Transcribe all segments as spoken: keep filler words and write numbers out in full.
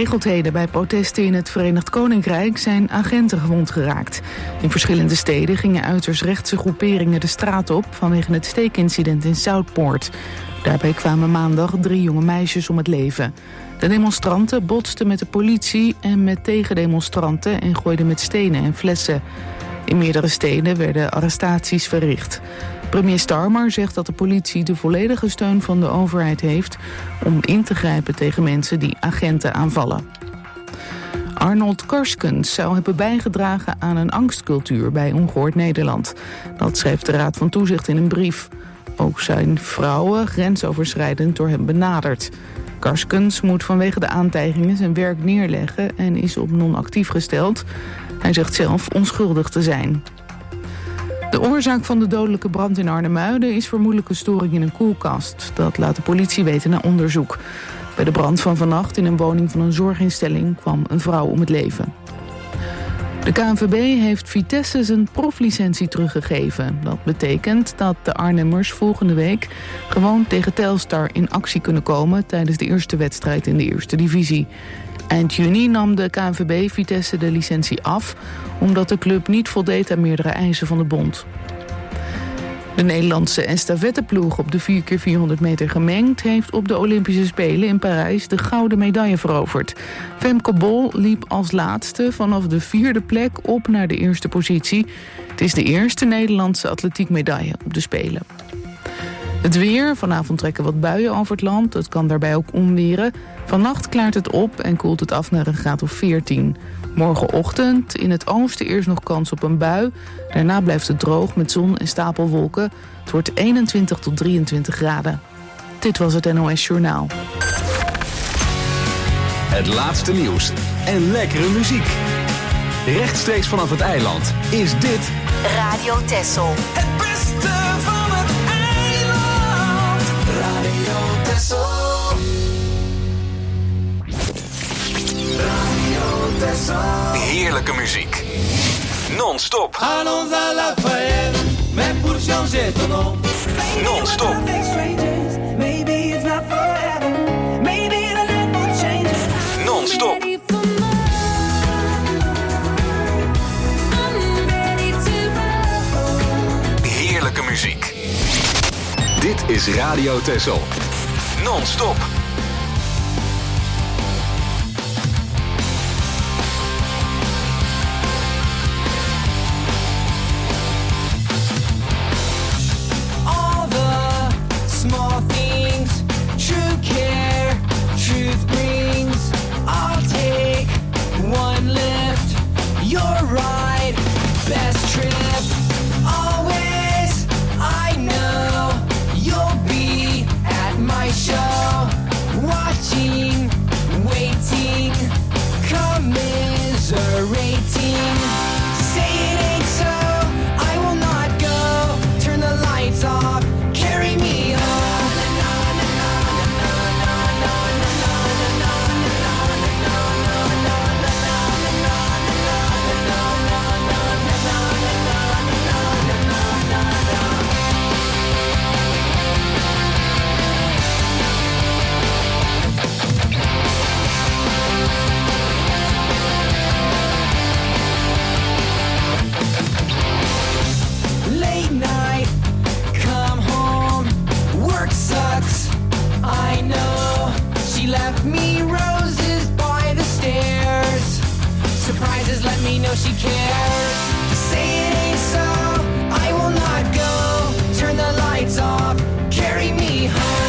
Ongeregeldheden bij protesten in het Verenigd Koninkrijk zijn agenten gewond geraakt. In verschillende steden gingen uiterst rechtse groeperingen de straat op vanwege het steekincident in Southport. Daarbij kwamen maandag drie jonge meisjes om het leven. De demonstranten botsten met de politie en met tegendemonstranten en gooiden met stenen en flessen. In meerdere steden werden arrestaties verricht. Premier Starmer zegt dat de politie de volledige steun van de overheid heeft om in te grijpen tegen mensen die agenten aanvallen. Arnold Karskens zou hebben bijgedragen aan een angstcultuur bij Ongehoord Nederland. Dat schrijft de Raad van Toezicht in een brief. Ook zijn vrouwen grensoverschrijdend door hem benaderd. Karskens moet vanwege de aantijgingen zijn werk neerleggen en is op non-actief gesteld. Hij zegt zelf onschuldig te zijn. De oorzaak van de dodelijke brand in Arnhemuiden is vermoedelijk een storing in een koelkast. Dat laat de politie weten na onderzoek. Bij de brand van vannacht in een woning van een zorginstelling kwam een vrouw om het leven. De K N V B heeft Vitesse zijn proflicentie teruggegeven. Dat betekent dat de Arnhemmers volgende week gewoon tegen Telstar in actie kunnen komen tijdens de eerste wedstrijd in de eerste divisie. Eind juni nam de K N V B Vitesse de licentie af, omdat de club niet voldeed aan meerdere eisen van de bond. De Nederlandse estafetteploeg op de vier keer vierhonderd meter gemengd heeft op de Olympische Spelen in Parijs de gouden medaille veroverd. Femke Bol liep als laatste vanaf de vierde plek op naar de eerste positie. Het is de eerste Nederlandse atletiekmedaille op de Spelen. Het weer, vanavond trekken wat buien over het land. Het kan daarbij ook onweren. Vannacht klaart het op en koelt het af naar een graad of veertien. Morgenochtend in het oosten eerst nog kans op een bui. Daarna blijft het droog met zon en stapelwolken. Het wordt eenentwintig tot drieëntwintig graden. Dit was het N O S Journaal. Het laatste nieuws en lekkere muziek. Rechtstreeks vanaf het eiland is dit Radio Texel. Het beste van het eiland. Radio Texel. Radio Texel. heerlijke muziek. Non-stop. Allons à la fête, mais pour changer ton nom. Non-stop. Maybe it's not forever. Maybe the night will change. Non-stop. Heerlijke muziek. Dit is Radio Texel. Non-stop. All the small things, true care, truth brings. I'll take one lift, your ride, best trip. Always, I know you'll be at my show, watching, waiting, commiserating. Say it ain't so, I will not go. Turn the lights off, carry me home. Late night, come home, work sucks, I know. She left me roses by the stairs. Surprises let me know she cares. Say it ain't so, I will not go. Turn the lights off, carry me home.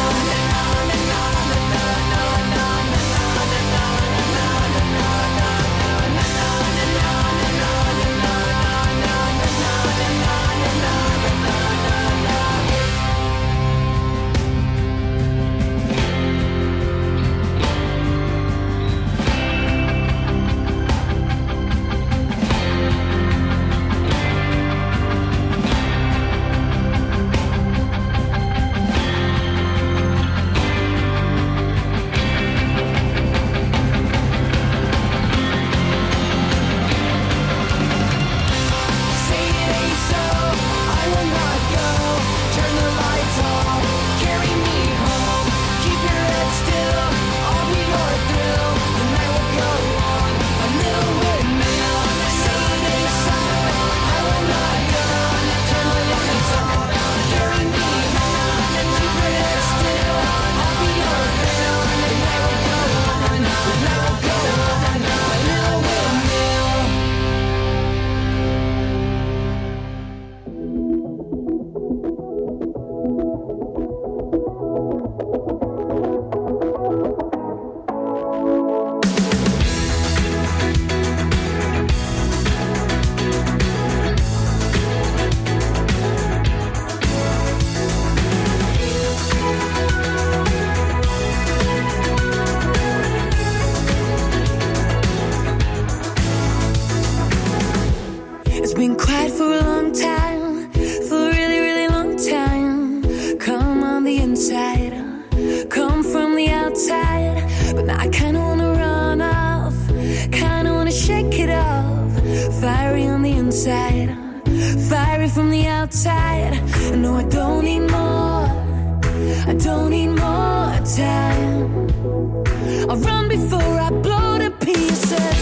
It's been quiet for a long time, for a really, really long time. Come on the inside, come from the outside. But now I kinda wanna run off, kinda wanna shake it off. Fiery on the inside, fiery from the outside. No, I don't need more, I don't need more time. I'll run before I blow to pieces.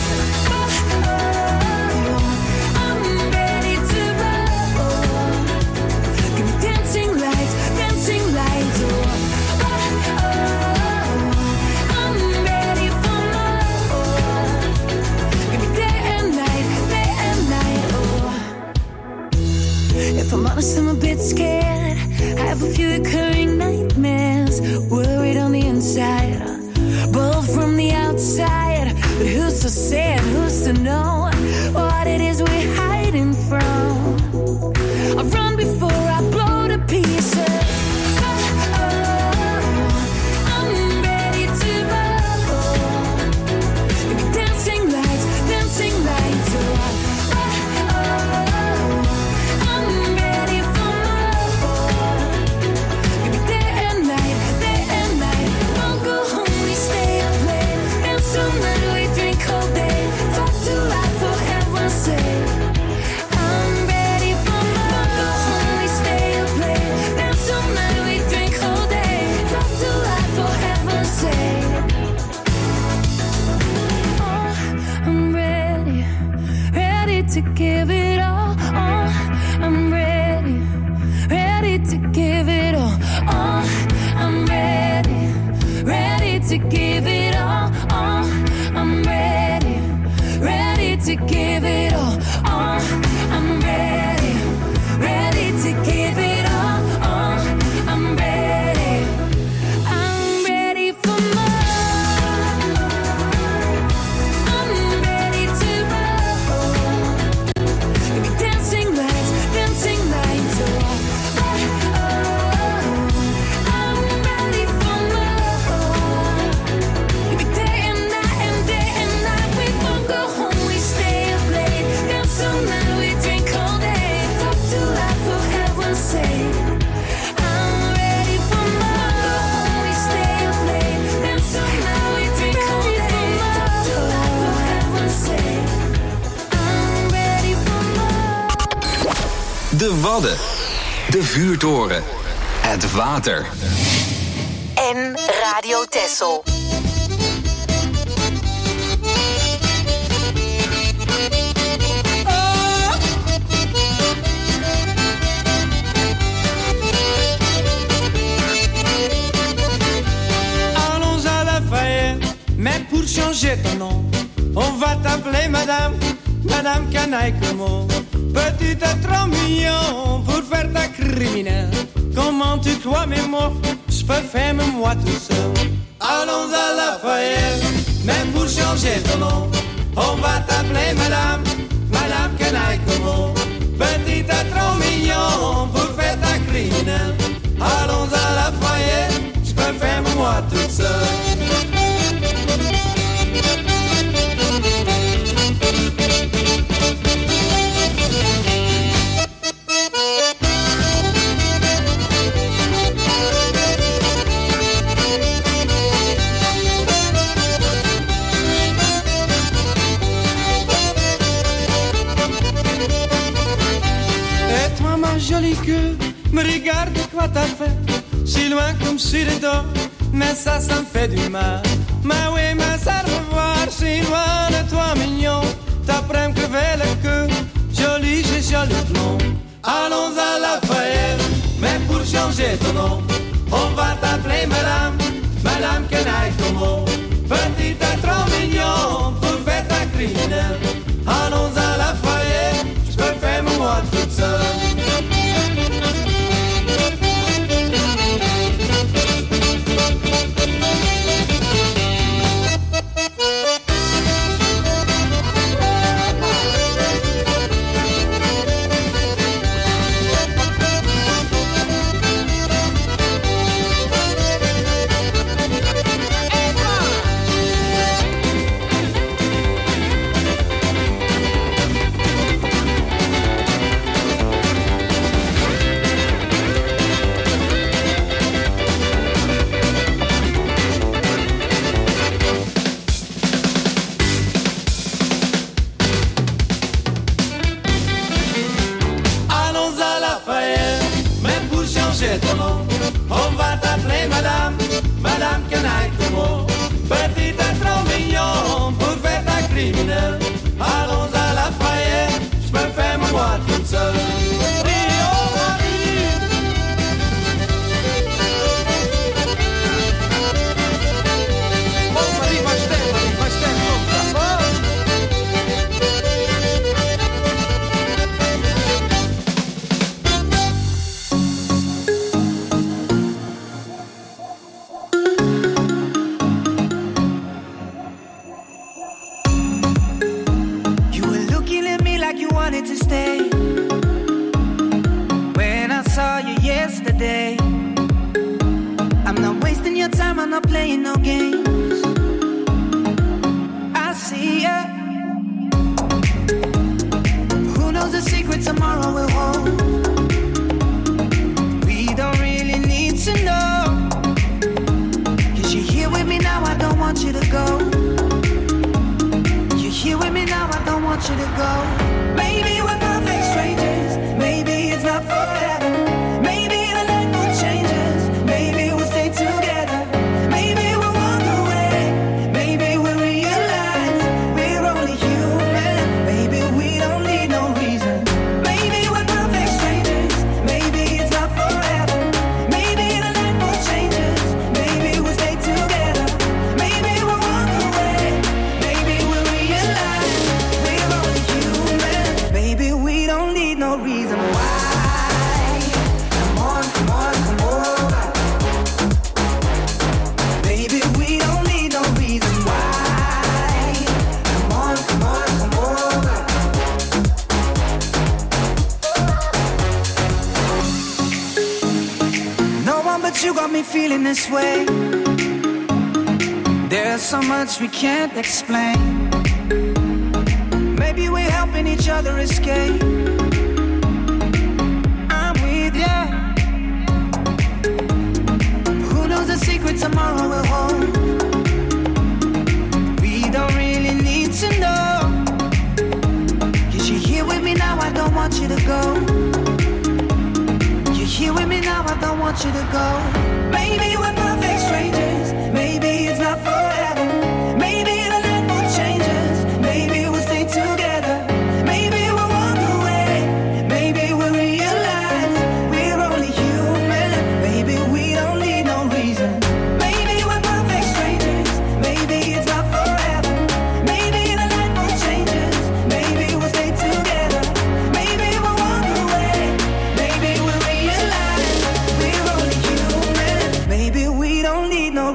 If I'm honest, I'm a bit scared. I have a few recurring nightmares. Worried on the inside, bold from the outside. But who's to say and who's to know what it is we're hiding from? I run before I blow to pieces. To give it all, oh, I'm ready, ready to give it all, oh, I'm ready, ready to give it all, oh, I'm ready, ready to give it all, oh, I'm ready, ready to give it all, oh, I'm ready, I'm ready for more, I'm ready to roll. Dancing lights, dancing lights, oh, oh, oh, I'm ready for more. Every day and night and day and night, we won't go home, we stay up late. Dance all night, we drink all day. Talk to life for heaven's sake. I'm ready for more. We stay up late. Dance all night, we drink all day. Talk to life for heaven's sake. I'm ready for more. De Wadden. De Vuurtoren. Het water. En Radio Texel. Allons à Lafayette, mais pour changer ton nom, on va t'appeler Madame, Madame Canaille Como. Petite est trop mignon pour faire ta criminelle. Comment tu crois mes mots, je peux faire même moi tout seul. Allons à Lafayette, mais pour changer ton nom, on va t'appeler Madame, Madame Canaille Como. Petite est trop mignon pour faire ta criminelle. Allons à Lafayette, je peux faire même moi tout seul. Jolie queue, me regarde quoi t'as fait. Si loin comme sur le dos, mais ça, ça me fait du mal. Mais oui, mais ça revoir, si loin de toi mignon. T'apprends me crever le cœur, joli, j'ai joli blond. Allons à Lafayette, mais pour changer ton nom, on va t'appeler Madame, Madame Canaille Como. Petite est trop mignon pour faire ta criminelle. Allons à Lafayette, je peux faire moi toute seule. comment on va t'appeler madame, madame canaille comment. Petit et trop mignon pour faire ta criminelle. Allons à la Fayette, je me fais mon moi toute seule. To stay when I saw you yesterday. I'm not wasting your time, I'm not playing no games. I see ya. Who knows the secret tomorrow will hold? We don't really need to know. Cause you're here with me now, I don't want you to go. You're here with me now, I don't want you to go. Maybe we're perfect strangers. Maybe it's not forever. Maybe the night mood changes. Maybe we'll stay together. Maybe we'll walk away. Maybe we'll realize we're only human. Maybe we don't need no reason. Maybe we're perfect strangers. Maybe it's not forever. Maybe the night mood changes. Maybe we'll stay together. Maybe we'll walk away. Maybe we'll realize we're only human. Baby, we don't need no reason why. Come on, come on, come over. Baby, we don't need no reason why. Come on, come on, come over. No one but you got me feeling this way. There's so much we can't explain. Maybe we're helping each other escape. I'm with ya. Who knows the secret tomorrow will hold? We don't really need to know. Cause you're here with me now, I don't want you to go. You're here with me now, I don't want you to go. Maybe we're perfect strangers. Maybe it's not forever. Maybe the night mood changes. Maybe we'll stay together. Maybe we'll walk away. Maybe we'll realize we're only human. Maybe we don't need no reason. Maybe we're perfect strangers. Maybe it's not forever. Maybe the night mood changes. Maybe we'll stay together. Maybe we'll walk away. Maybe we'll realize we're only human. Maybe we don't need no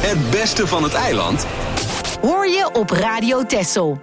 Het beste van het eiland hoor je op Radio Texel.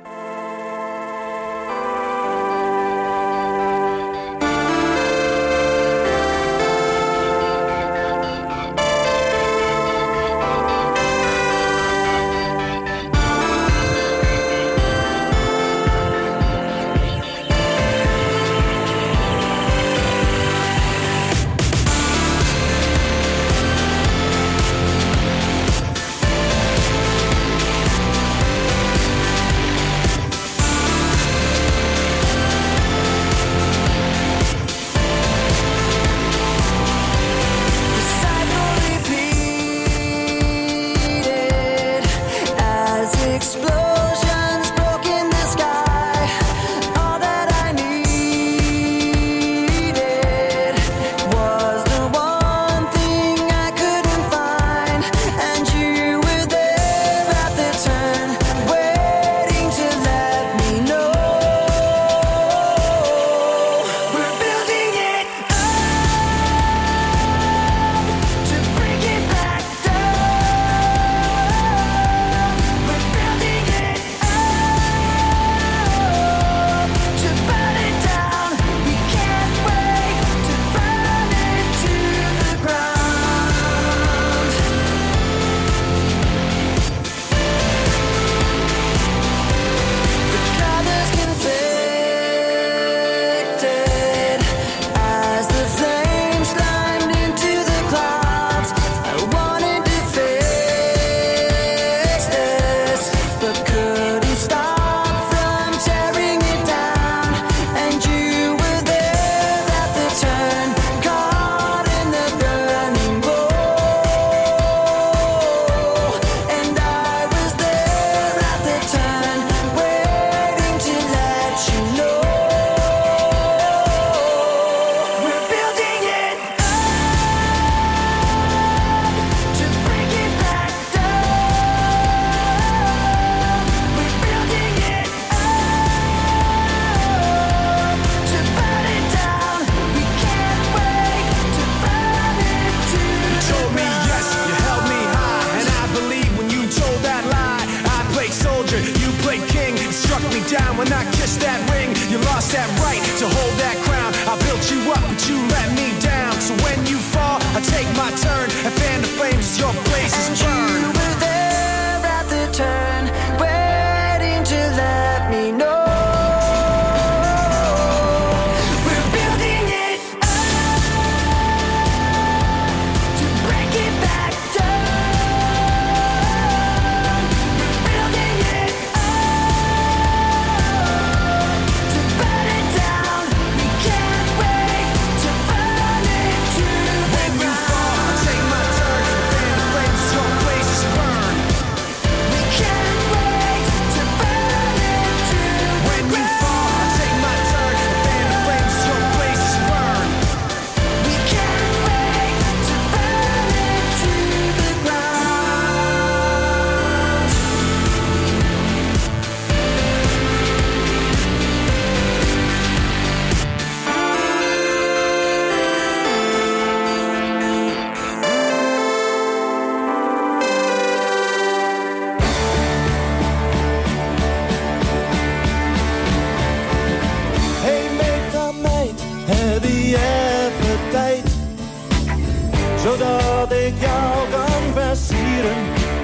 Zodat ik jou kan versieren.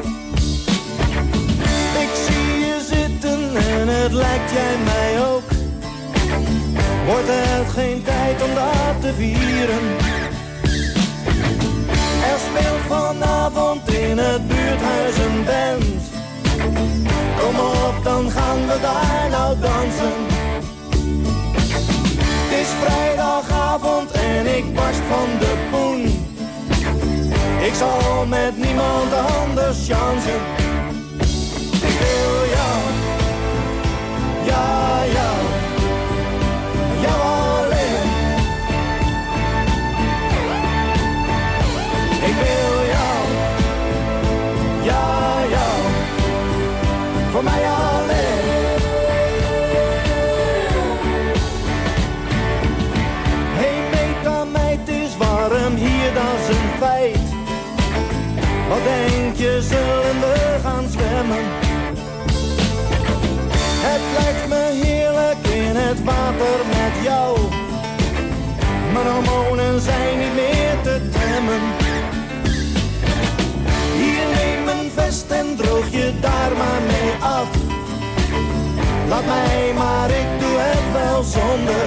Ik zie je zitten en het lijkt jij mij ook. Wordt het geen tijd om dat te vieren? Er speelt vanavond in het buurthuis een band. Kom op, dan gaan we daar nou dansen. Het is vrijdagavond en ik barst van de poen. Ik zal met niemand anders chansen. Ik wil jou, ja, jou, jou alleen. Ik wil jou, ja, jou, voor mij alleen. Hey, meet aan mij, het is warm hier, dat is een feit. Wat denk je zullen we gaan zwemmen? Het lijkt me heerlijk in het water met jou. Mijn hormonen zijn niet meer te temmen. Hier neem mijn vest en droog je daar maar mee af. Laat mij maar, ik doe het wel zonder.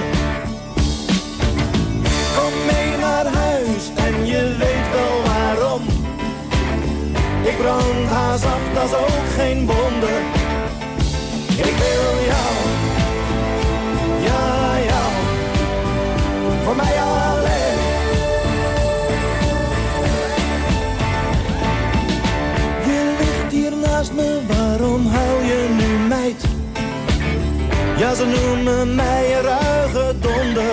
Kom mee naar huis en je weet wel waarom. Ik brand haast af, dat is ook geen wonder. Ik wil jou, ja jou, voor mij alleen. Je ligt hier naast me, waarom huil je nu meid? Ja, ze noemen mij een ruige donder.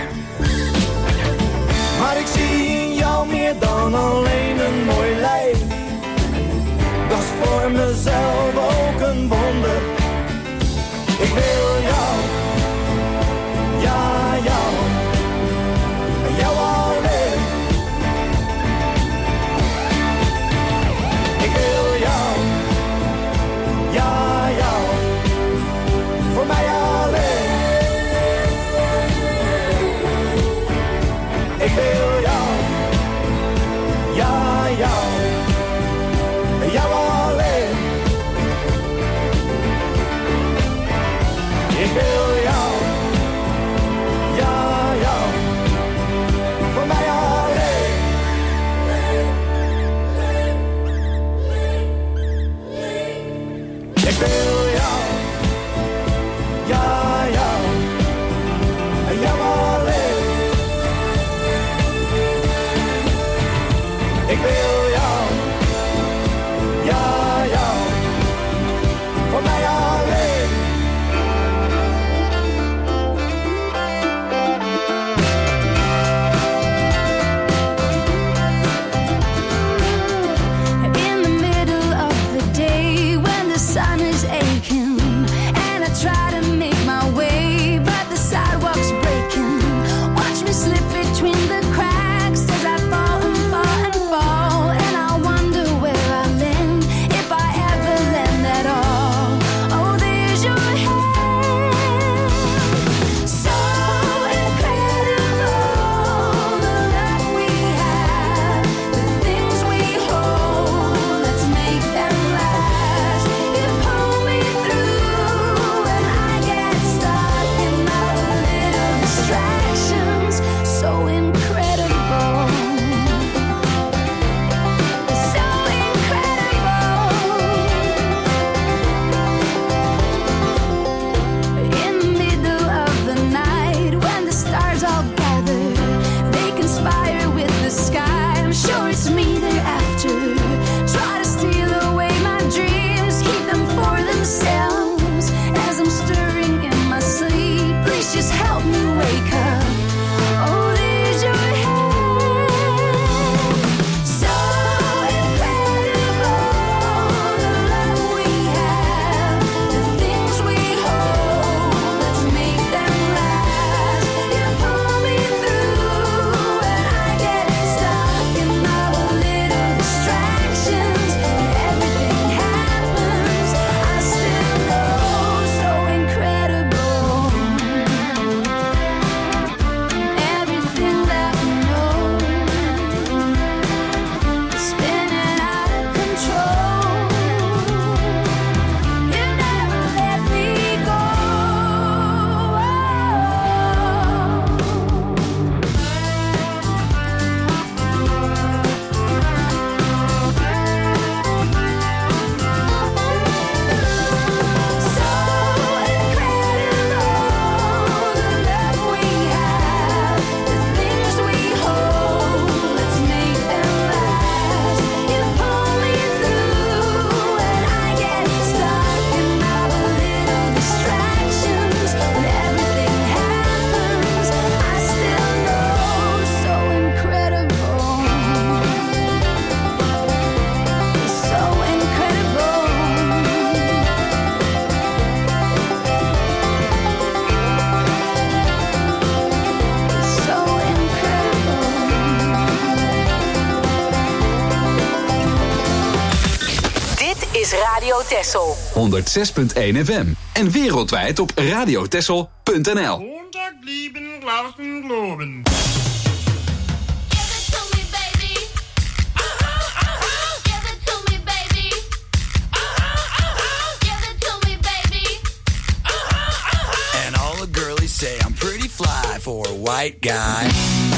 Maar ik zie in jou meer dan alleen een mooi lijf. Dat is voor mezelf ook een wonder. Ik wil jou, ja jou, jou alleen. Ik wil jou, ja jou, voor mij alleen. Ik wil jou, ja jou, jou alleen. Ik wil jou, ja jou, voor mij alleen. Ik wil jou, ja jou, jou alleen. Ik wil jou, ja jou, voor mij alleen. In the middle of the day when the sun is aching and I try to make my way but the sidewalk's breaking. Watch me slip between the cracks as I fall and fall and fall, and I wonder where I land, if I ever land at all. Oh, there's your hand, so incredible, the love we have, the things we hold, let's make them last. You pull me through when I get stuck in my little distractions, so incredible, so incredible. In the middle of the night when the stars all gather, they conspire with the sky. I'm sure it's me they're after. Try to steal away my dreams, keep them for themselves. As I'm stirring in my sleep, please just help me wake up. Oh, there's your hand, so incredible, the love we have, the things we hold, let's make them last. You pull me through when I get stuck in my little distractions, and everything happens, I still know, so incredible. Radio Texel. honderdzes punt één F M. En wereldwijd op radiotexel punt n l. And all the girlies say I'm pretty fly for a white guy.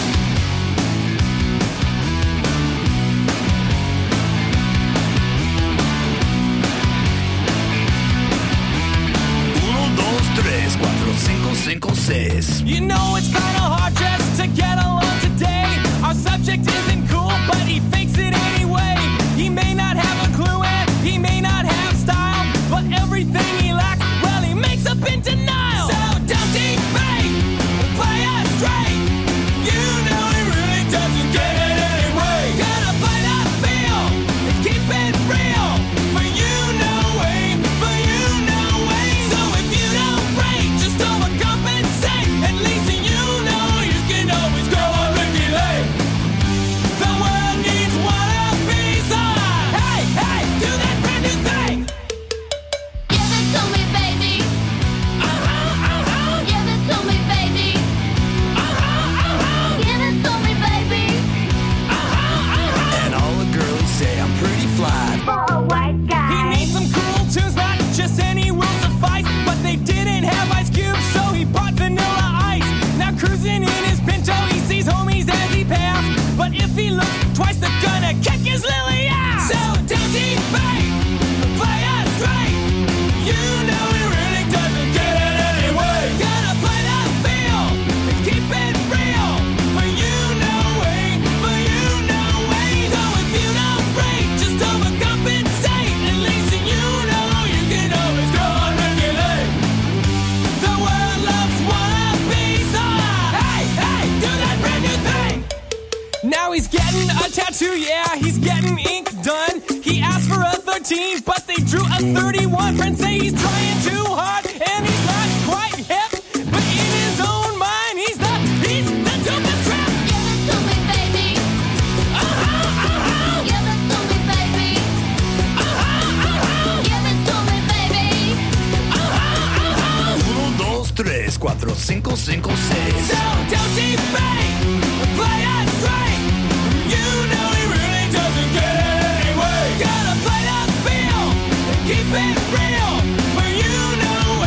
You know it's kinda hard just to get along today. Our subject isn't cool, but he fakes it anyway. He may not have a clue and he may not have style, but everything he lacks, well, he makes up in denial. So don't debate, play us straight. You know he really doesn't get it anyway. Gotta play that feel and keep it real. For you know way, for you know way. So if you don't break, just overcompensate. At least you know you can always go on Ricky Lake. The world needs one of these. Hey, hey, do that brand new thing. Give it to me, baby. Uh-huh, uh-huh. Give it to me, baby. Uh-huh, uh-huh. Give it to me, baby. Uh-huh, uh-huh. And all the girlies say I'm pretty fly. For a white guy. He needs some cool tunes, not just any will suffice. But they didn't have Ice Cube, so he bought Vanilla Ice. Now cruising in his Pinto, he sees homies as he passed. But if he looks twice, they're gonna kick his lily ass. So don't debate, play us straight. You know he really doesn't get it anyway. Gotta play that feel and keep it real. For you know way, for you know way. So if you don't break, just overcompensate. At least you know you can always go on regulate. The world loves wannabes. Hey, hey, do that brand new thing. Now he's getting a tattoo, yeah, he's getting ink done. He asked for a thirteen, but they drew a thirty-one. Friends say he's trying too hard, and he's not quite hip. But in his own mind, he's the, he's the dopest trap. Give it to me, baby. Uh-huh, uh-huh, Give it to me, baby. uh-huh, uh-huh, Give it to me, baby. uh-huh, uh-huh. Uno, dos, tres, cuatro, cinco, cinco, seis. So don't debate, play us straight. You know he really doesn't get it anyway. Gotta play that feel and keep it real. For you know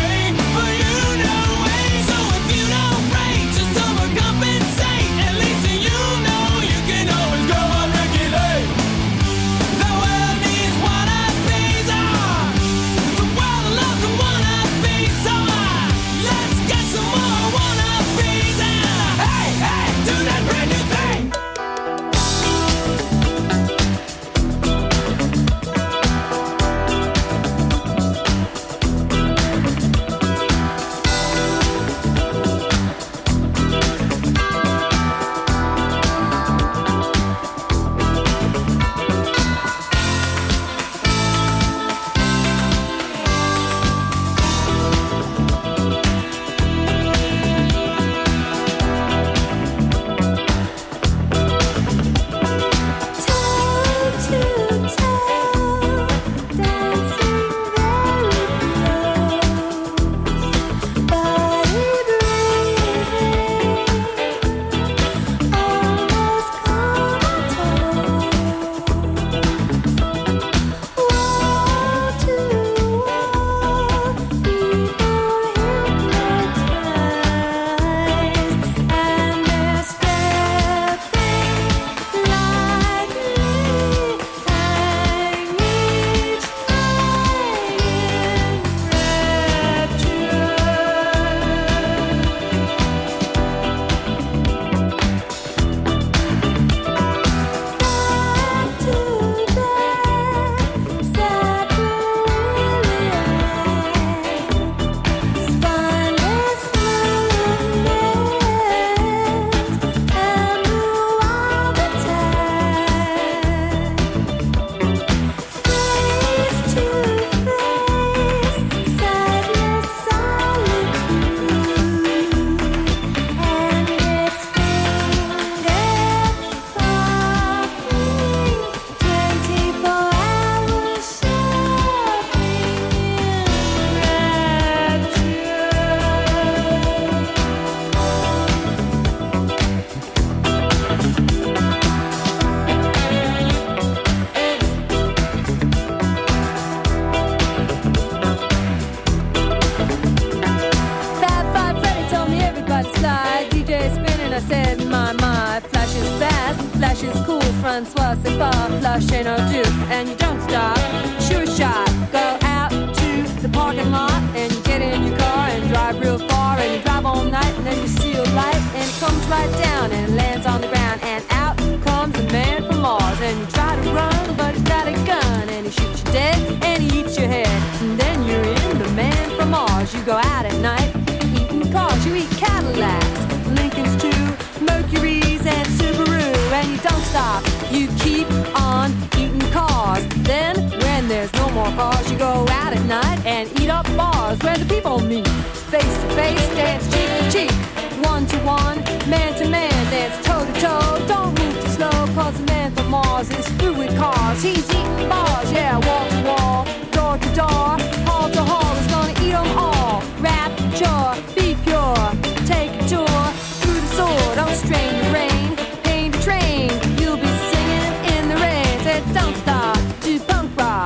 I said, my, my, flash is fast, flash is cool, Francois, c'est pas, flash ain't no do, and you don't stop, sure shot, go out to the parking lot, and you get in your car and drive real far, and you drive all night, and then you see a light, and it comes right down, and it lands on the ground, and out comes a man from Mars, and you try to run, but he's got a gun, and he shoots you dead, and he eats your head, and then you're in the man from Mars, you go out at night, eating cars, you eat Cadillacs, Lincolns too, Mercuries and Subaru, and you don't stop, you keep on eating cars. Then, when there's no more cars, you go out at night and eat up bars where the people meet. Face to face, dance cheek to cheek, one to one, man to man, dance toe to toe. Don't move too slow, cause the man from Mars is through with cars. He's eating bars, yeah, wall to wall, door to door, hall to hall, he's gonna eat them all. Rapture, be pure, take a tour through the sword, don't strain the rain, paint the train, you'll be singing in the rain. Said don't stop, do punk rock.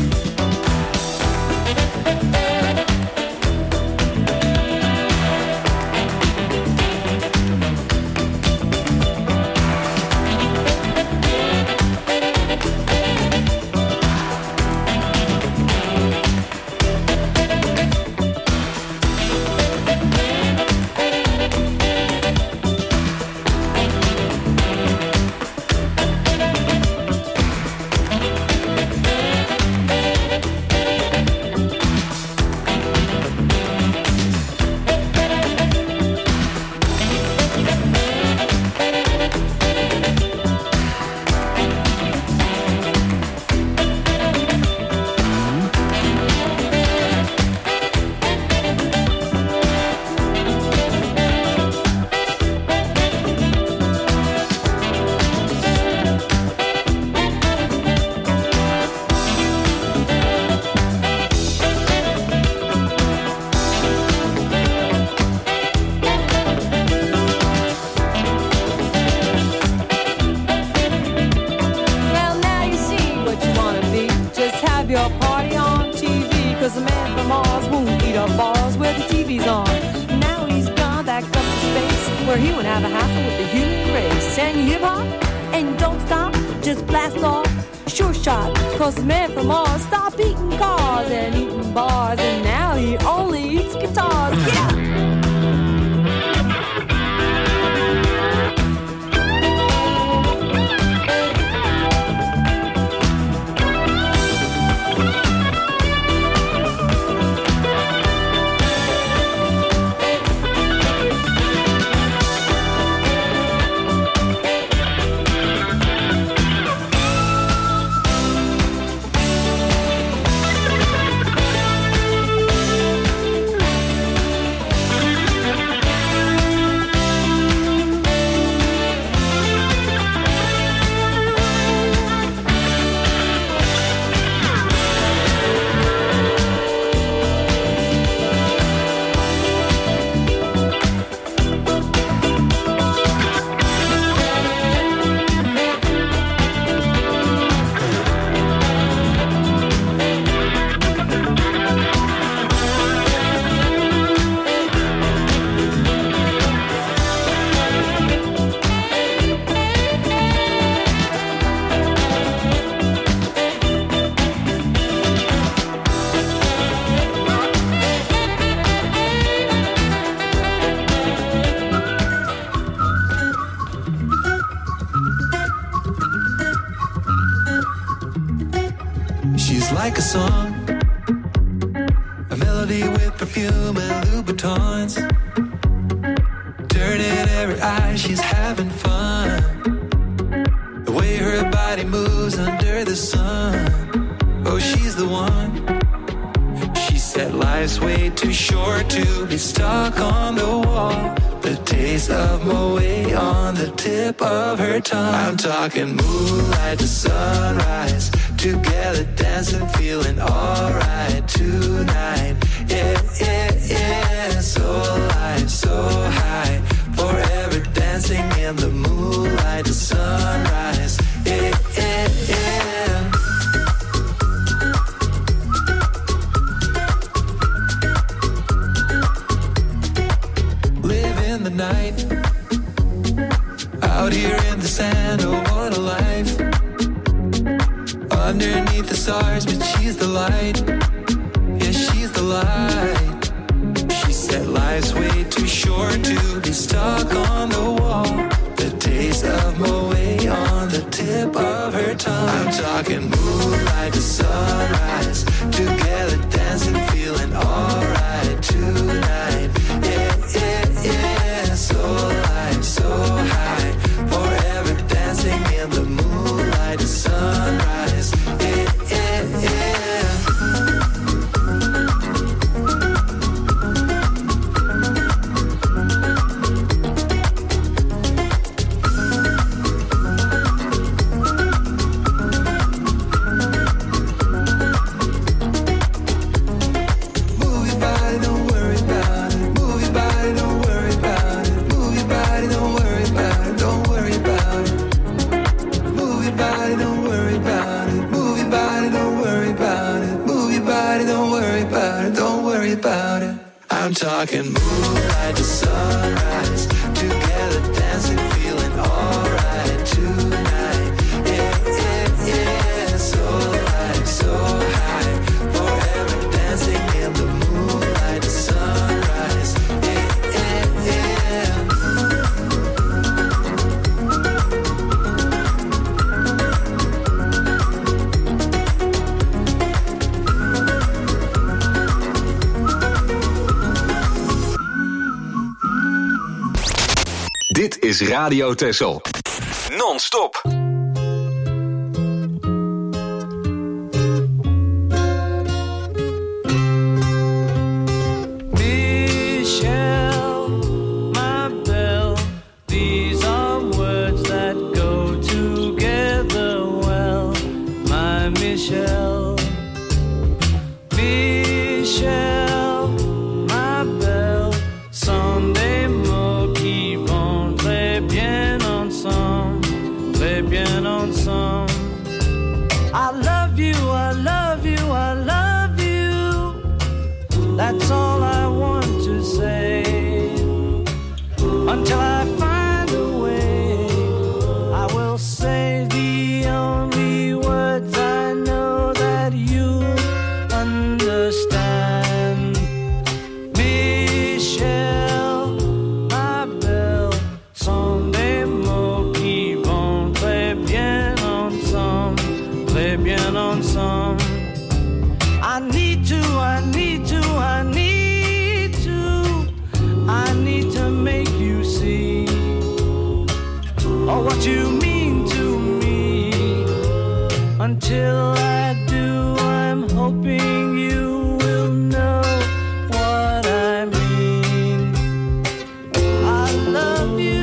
Cause the man from Mars stopped eating cars and eating bars, and now he only eats guitars. Yeah! Like a song, a melody with perfume and Louboutins. Turning every eye, she's having fun. The way her body moves under the sun. Oh, she's the one. She said life's way too short to be stuck on the wall. The taste of Moet on the tip of her tongue. I'm talking moonlight to sunrise, together dancing, feeling alright tonight. Yeah, yeah, yeah. So alive, so high, forever dancing in the moonlight to sunrise. Yeah, yeah, yeah. Live in the night, Out here in the sand, oh what a life. Underneath the stars, but she's the light. Yeah, she's the light. She said life's way too short to be stuck on the wall. The taste of Moët on the tip of her tongue. I'm talking moonlight to sunrise, together dancing, feeling alright tonight. Yeah, yeah, yeah, so light, so high, forever dancing in the moonlight to sunrise. Yeah, yeah, yeah. I'm talking moonlight to sunrise, together dancing, feeling alright tonight. Yeah, yeah, yeah, so light, so high, forever dancing in the moonlight to sunrise. Yeah, yeah, yeah. Dit is Radio Texel. Non-stop. Michelle, my belle, these are words that go together well. My Michelle, Michelle, my belle, Sunday mo qui vont très bien ensemble, très bien ensemble. I love you, I love you, I love you. That's all I want to say. Until I find a way, I will say the only words I know that you understand. Michelle, ma belle, sont des mots qui vont très bien ensemble, très bien ensemble. I need to, I need to, I need to, I need to make you see oh, what you mean to me. Until I do, I'm hoping you will know what I mean. I love you.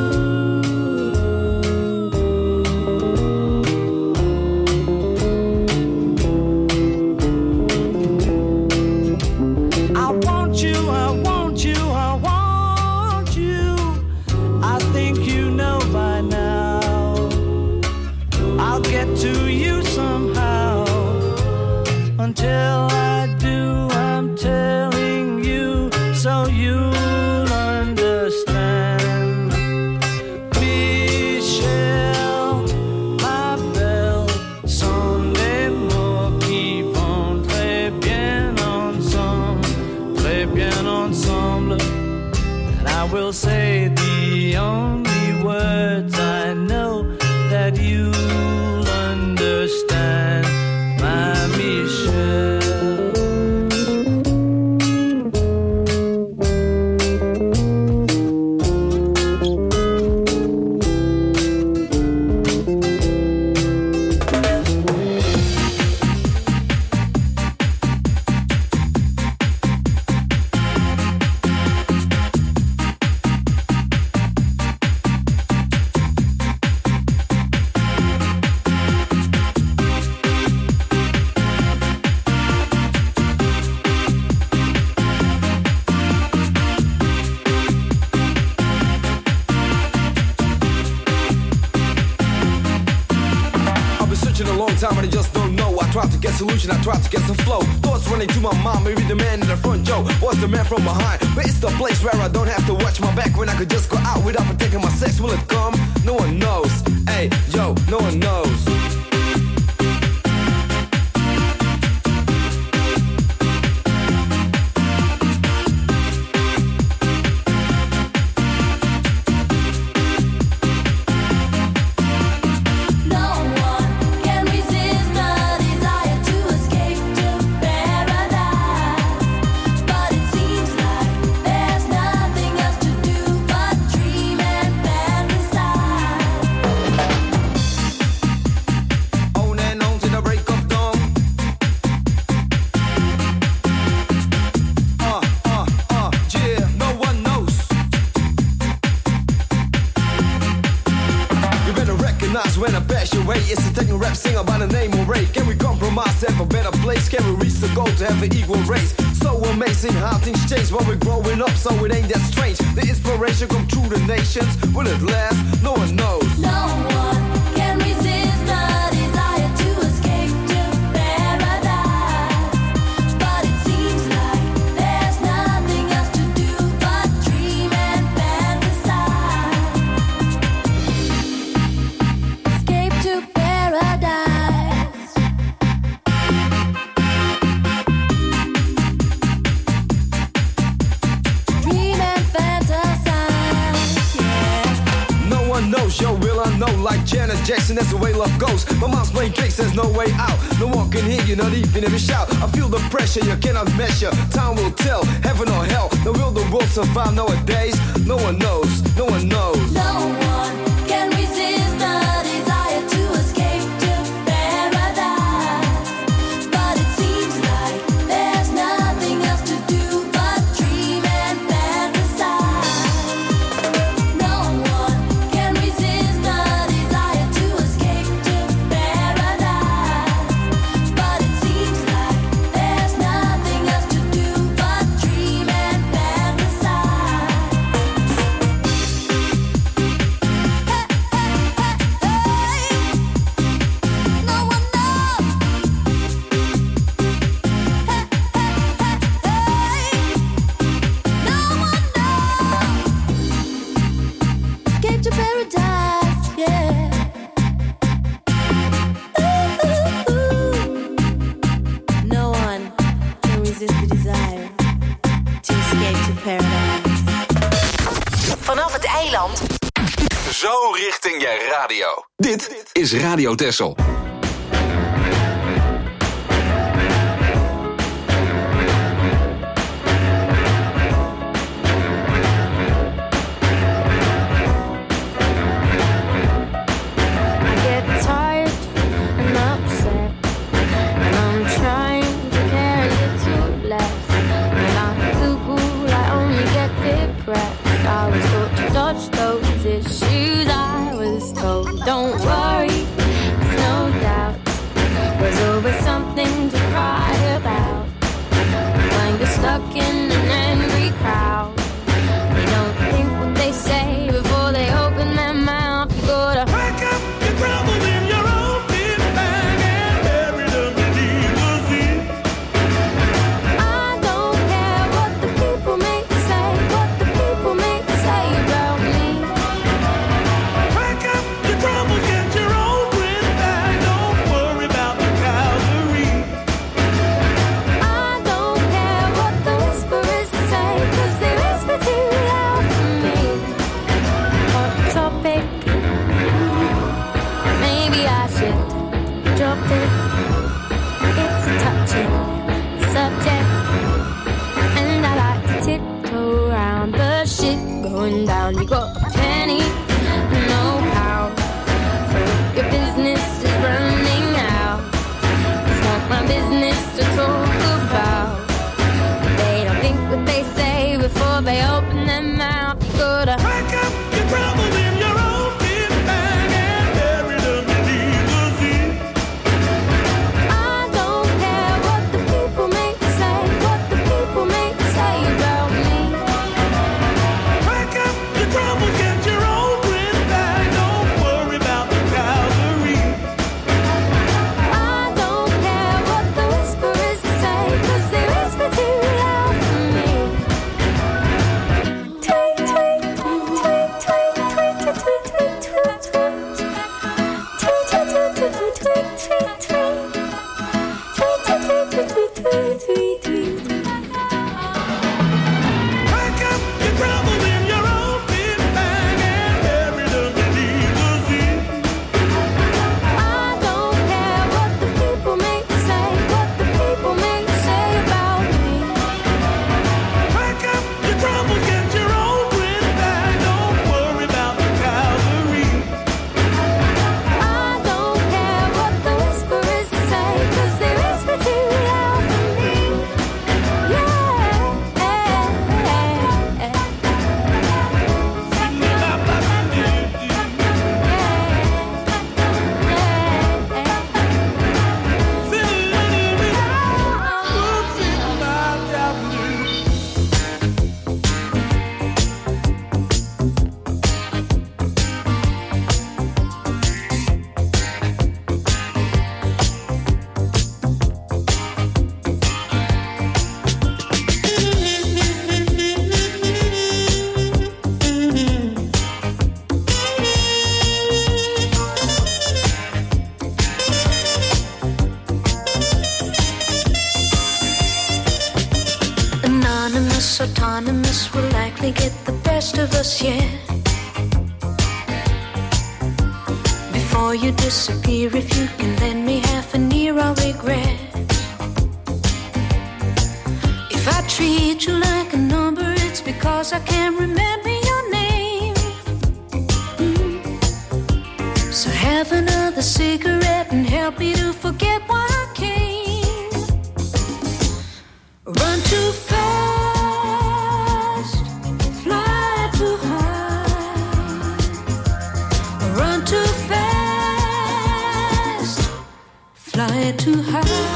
I want you, I want you, I want you. I think you know by now. I'll get to you somehow. Until I do, I'm telling you so you'll understand. Michelle, ma belle, sont des mots qui vont très bien ensemble, très bien ensemble. And I will say the only words I know that you'll understand, my Michelle. hard to get solution, I try to get some flow. Thoughts running to my mind, maybe the man in the front, Joe was the man from behind. But it's the place where I don't have to watch my back, when I could just go out without protecting my sex. Will it come? No one knows. Hey, yo, no one knows. When I pass your way, it's a techno rap singer by the name of Ray. Can we compromise, have a better place? Can we reach the goal to have an equal race? So amazing how things change while we're growing up, so it ain't that strange. The inspiration come through the nations. Will it last? No one knows. No one can resist the desire to escape to paradise. But it seems like there's nothing else to do but dream and fantasize. Escape to paradise. Dream and fantasize, yeah. No one knows, yo, will I know? Like Janet Jackson, that's the way love goes. My mom's playing tricks, there's no way out. No one can hear you, not even if you shout. I feel the pressure, you cannot measure. Time will tell, heaven or hell. Now will the world survive nowadays? No one knows, no one knows. No one can resist the desire to escape to paradise. But it seems like there's nothing else to do but dream and fantasize. No one can resist the desire to escape to paradise. But it seems like there's nothing else to do but dream and fantasize. No one knows. No one knows. Escape to paradise, yeah. No one can resist the desire to escape to paradise. Vanaf het eiland. Zo richting je radio. Dit is Radio Texel. I get tired and upset, and I'm trying to care a little less. When I Google, I only get depressed. I was taught to dodge those issues. I was told, don't worry, there's no doubt. There's always something to cry about. When you're stuck in an angry crowd, they don't think what they say before they open their mouth. You gotta pack up your troubles in your own big bag and bury them beneath the sea. I don't care what the people may say, what the people may say about me. just yet. Before you disappear, if you can lend me half an ear, I'll regret. If I treat you like a number, it's because I can't remember your name. Mm. So have another cigarette and help me to forget why I came. Run too fast, fly too high. Run too fast, fly too high.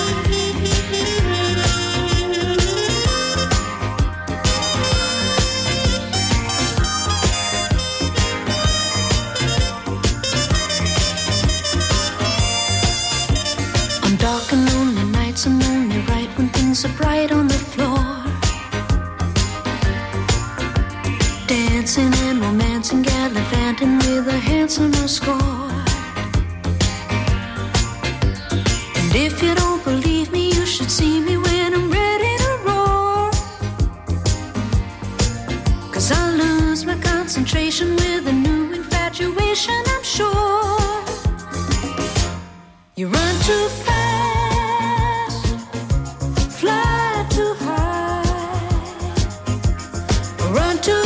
Dark and lonely nights, I'm only right when things are bright on the floor. Dancing and romancing, gallivanting with a handsome score. And if you don't believe me, you should see me when I'm ready to roar. 'Cause I lose my concentration with a new infatuation, I'm sure. You run too fast, too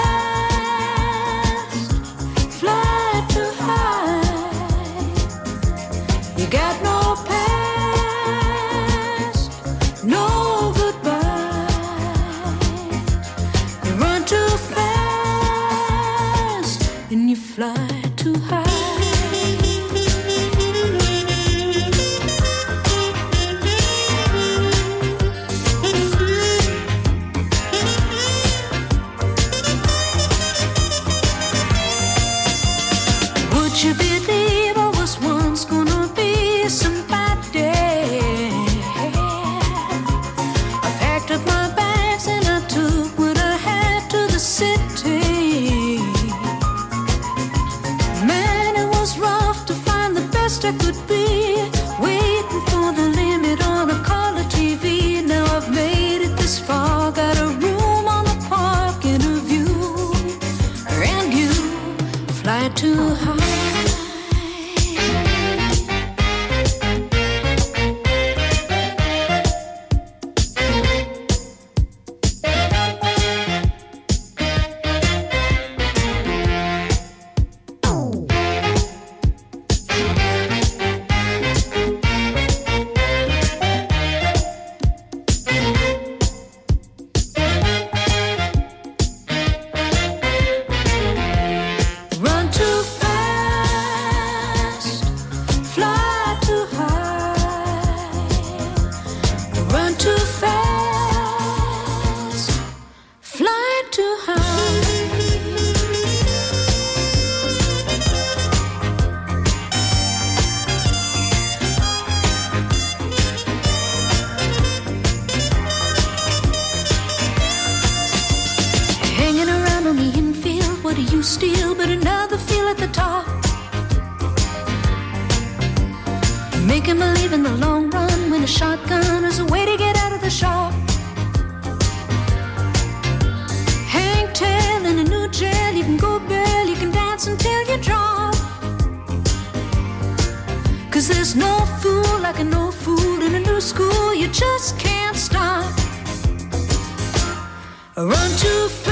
fast, fly too high. You got no past, no goodbye. You run too fast and you fly too high. You believe I was once gonna be somebody. I packed up my bags and I took what I had to the city. Man, it was rough to find the best I could be, waiting for the limit on a color T V. Now I've made it this far, got a room on the park and a view, and you fly too high. Steal, but another feel at the top. Making believe in the long run when a shotgun is a way to get out of the shop. Hang tail in a new jail, you can go bail, you can dance until you drop. 'Cause there's no fool like an old fool in a new school, you just can't stop. Run too fast,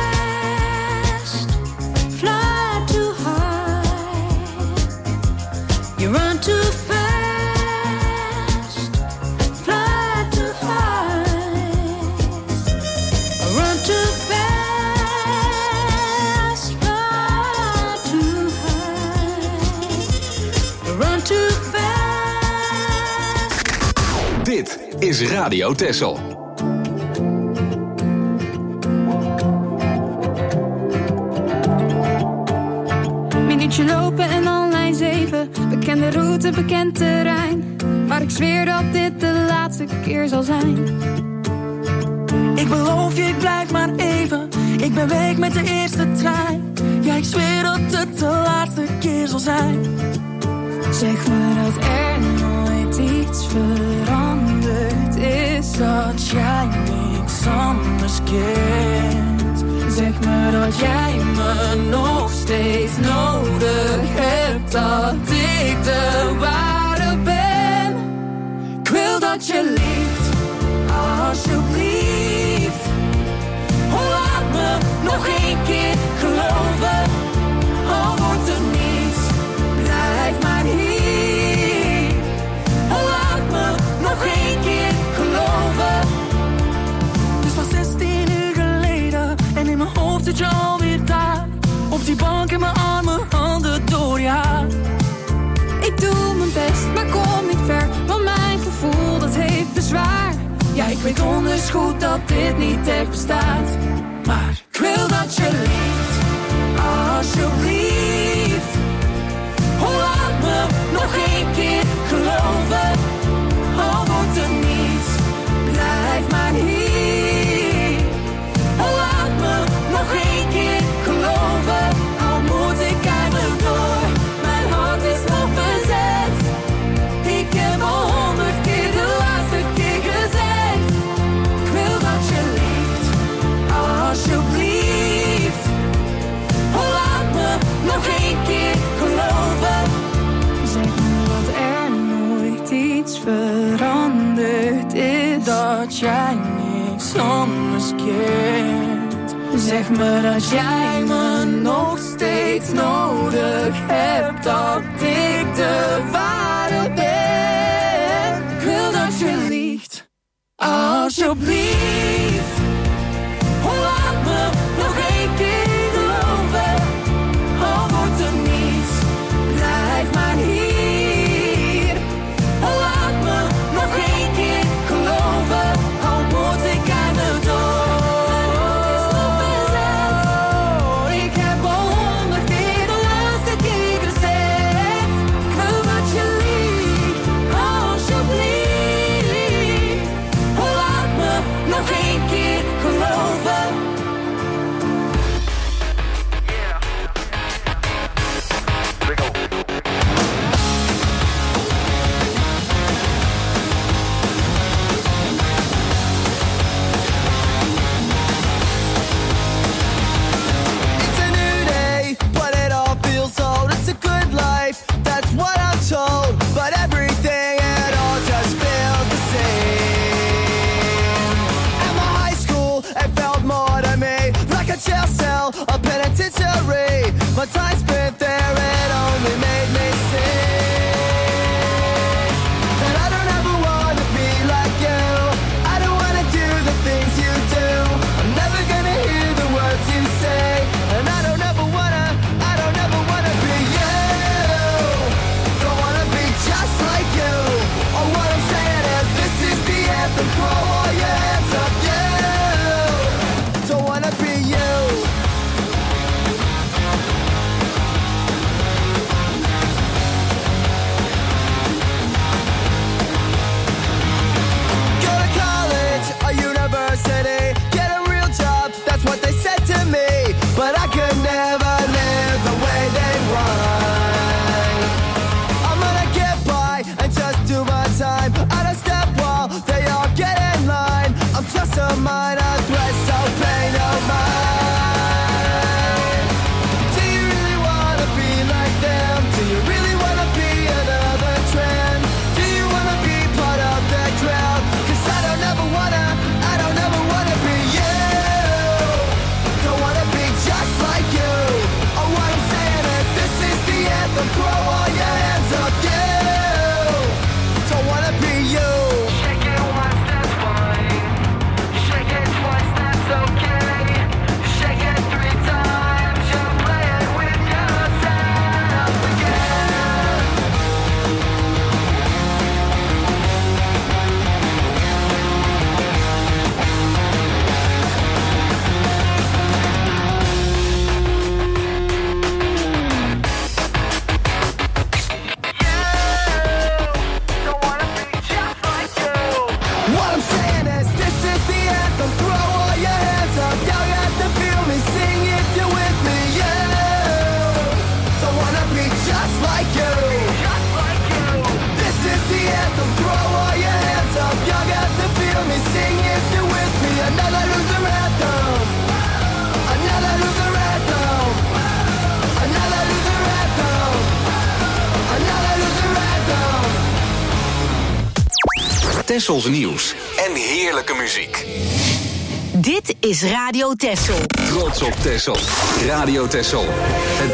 you run too fast, fly too high. Run too fast, fly too high. Run too fast. Dit is Radio Texel. Minuutje lopen en al lijn zeven. Bekende route, bekend terrein. Maar ik zweer dat dit de laatste keer zal zijn. Ik beloof je, ik blijf maar even. Ik ben weg met de eerste trein. Ja, ik zweer dat het de laatste keer zal zijn. Zeg me dat er nooit iets veranderd is. Dat jij niks anders kent. Zeg me dat jij me nog steeds nodig hebt, dat ik de ware ben. Ik wil dat je liegt, alsjeblieft. Oh, laat me nog één keer geloven. Al wordt er niets, blijf maar hier. Oh, laat me nog één keer geloven. Het was zestien uur geleden en in mijn hoofd zit je alweer daar. Op die bank in mijn armen, handen door je haar. Ik doe mijn best, maar kom niet ver, want mijn gevoel dat heeft bezwaar. Ja, ik weet donders goed dat dit niet echt bestaat. Maar ik wil dat je liegt, alsjeblieft. Oh, laat me nog één keer geloven. Al wordt er niets, blijf maar hier. Oh, laat me nog één keer geloven. Al moet ik eigenlijk door, mijn hart is nog bezet. Ik heb al honderd keer de laatste keer gezegd. Ik wil dat je liegt, alsjeblieft. Oh, laat me nog één keer geloven. Zeg me dat er nooit iets veranderd is, dat jij niks anders kent. Zeg me dat jij me nog steeds nodig hebt, dat ik de ware ben. Ik wil dat je liegt, alsjeblieft. Oh, laat me nog één keer geloven. Al wordt er niets, blijf maar hier. Oh, laat me nog één keer geloven. Al moet ik aan de door. Ik heb al honderd keer de laatste keer gezegd. Ik wil dat je liegt, alsjeblieft. Oh, laat me nog één keer geloven. It's a new day, but it all feels old. It's a good life, that's what I'm told. But everything, it all just feels the same. At my high school, it felt more to me like a jail cell, a penitentiary. My time spent there, it only made me sick. And I don't ever wanna be like you. I don't wanna do the things you do. I'm never gonna hear the words you say. And I don't ever wanna, I don't ever wanna be you. Don't wanna be just like you. Oh, what I'm saying is this is the anthem. Throw all your hands up, you. Don't wanna be you. Tessels nieuws en heerlijke muziek. Dit is Radio Tessel. Trots op Tessel. Radio Tessel. Het